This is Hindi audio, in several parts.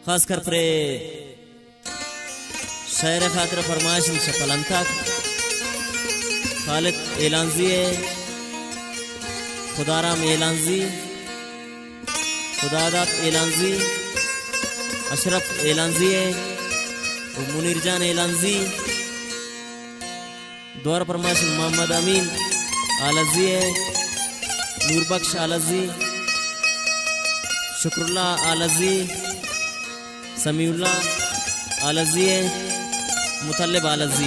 खासकर प्रे शायर खातिर फरमाइश शपलंता खालिद एलांजी खुदाराम एलांजी खुदादात एलांजी अशरफ एलांजी मुनीर जान एलांजी द्वार फरमाइश मोहम्मद अमीन आलजी नूरबख्श आलजी शुक्रुल्ला आलजी समीउल्लाह आलजी मुतल्लिब आलजी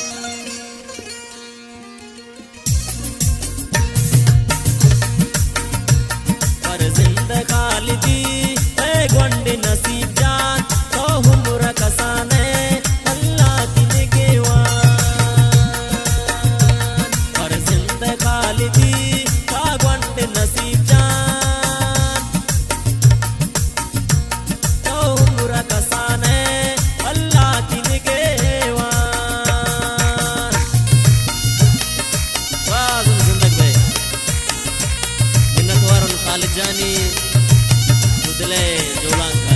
पर जिंदा खालिदी ए गोंडे नसीब जान तो हुमरा कसाने अल्लाह दिन के वान पर जिंदा खालिदी का गोंडे नसीब जान तो हुमरा कसाने अल्लाह दिन के वान वाज़ जिंदगी भाई मिन्नत वारन खालिद जानी मुदले जोलान